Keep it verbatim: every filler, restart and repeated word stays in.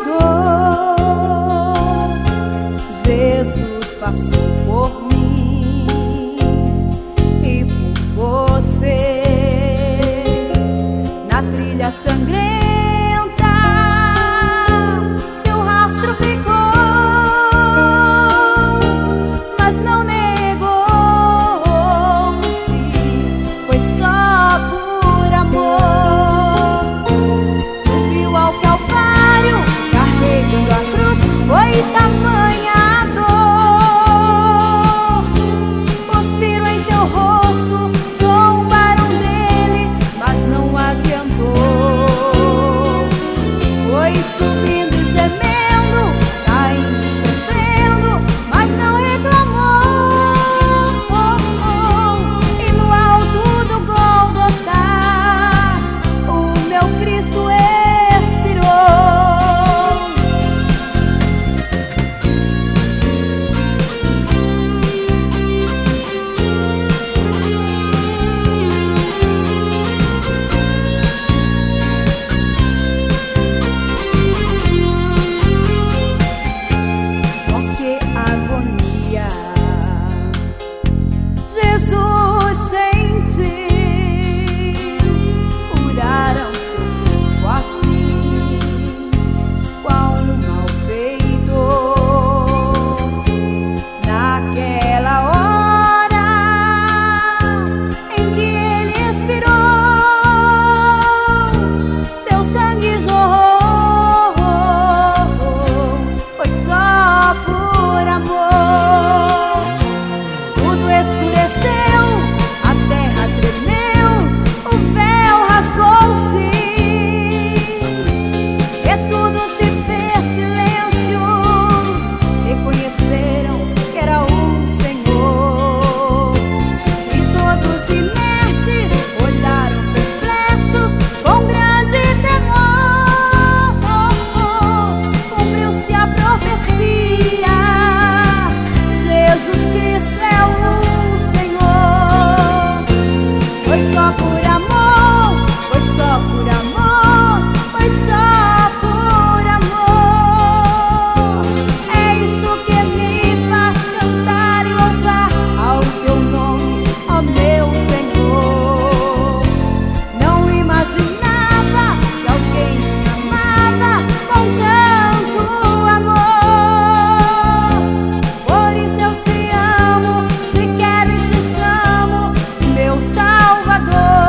dor, Jesus passou por mim e por você. Na trilha sangrenta seu rastro ficou, mas não negou-se, foi só por amor. Subiu ao Calvário carregando a cruz, foi tamanha a dor. Cuspiram em seu rosto, zombaram dele, mas não adiantou. Foi subindo e gemendo, caindo e sofrendo, mas não reclamou. E no alto do Gólgota o meu Cristo expirou. Que agonia Jesus sentiu, curaram seu corpo assim, qual um malfeitor. Naquela hora em que ele expirou, seu sangue jorrou, foi só por amor. Tudo escureceu, a terra tremeu, o véu rasgou-se e tudo se fez silêncio. Reconheceram que era o Senhor e todos inertes olharam perplexos com grande temor. Cumpriu-se a profecia, Jesus Cristo é o Senhor. Foi só por amor, foi só por amor, foi só por amor. É isso que me faz cantar e louvar ao teu nome, ó meu Senhor. Não imaginava que alguém me amava com tanto amor. Por isso eu te amo, te quero e te chamo de meu Salvador.